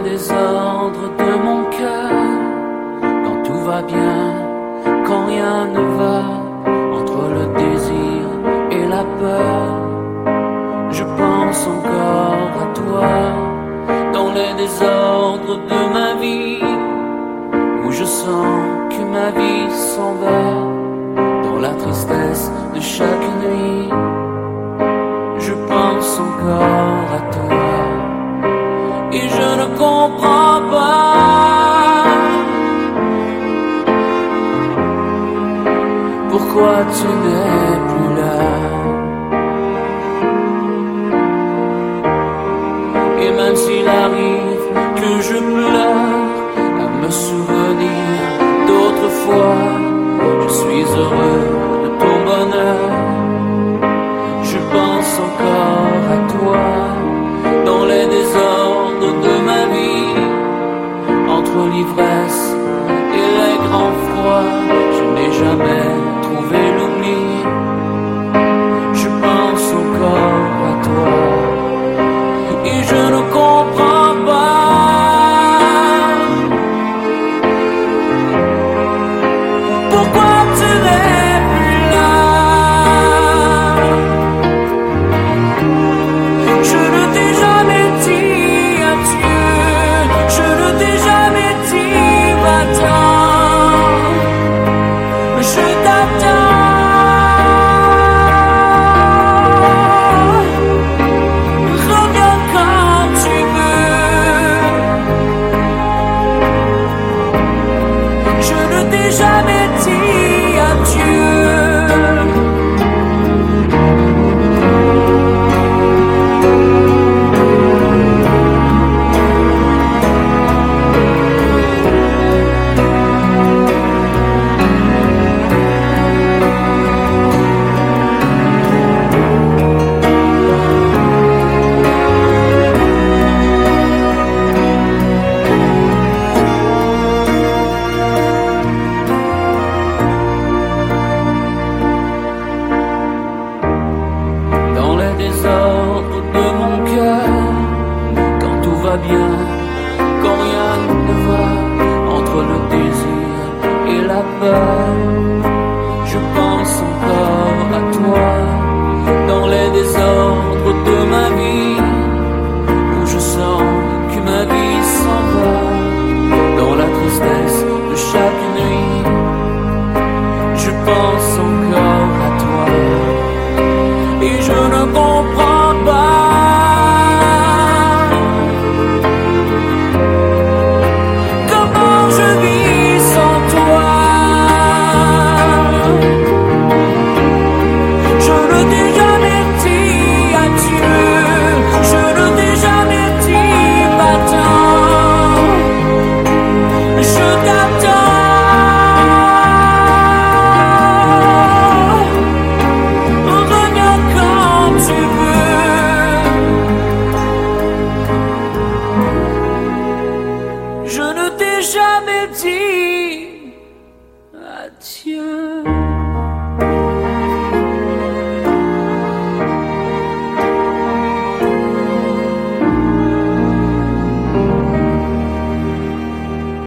désordres de mon cœur, quand tout va bien, quand rien ne va, entre le désir et la peur, je pense encore à toi, dans les désordres de ma vie, où je sens que ma vie s'en va, dans la tristesse de chaque nuit, je pense encore à toi, et je ne comprends pas pourquoi tu n'es plus là. Et même s'il arrive que je pleure à me souvenir d'autrefois, je suis heureux de ton bonheur. Je pense encore à toi, dans les désordres de ma vie, entre l'ivresse et les grands froids, je n'ai jamais trouvé l'oubli. Je pense encore à toi, et je ne comprends pas pourquoi tu n'es plus là. Je ne t'ai jamais dit adieu, je ne t'ai jamais dit va-t'en, je t'attends. Reviens quand tu veux. Je ne t'ai jamais dit adieu. Dans les désordres de mon cœur, quand tout va bien, quand rien ne va, entre le désir et la peur,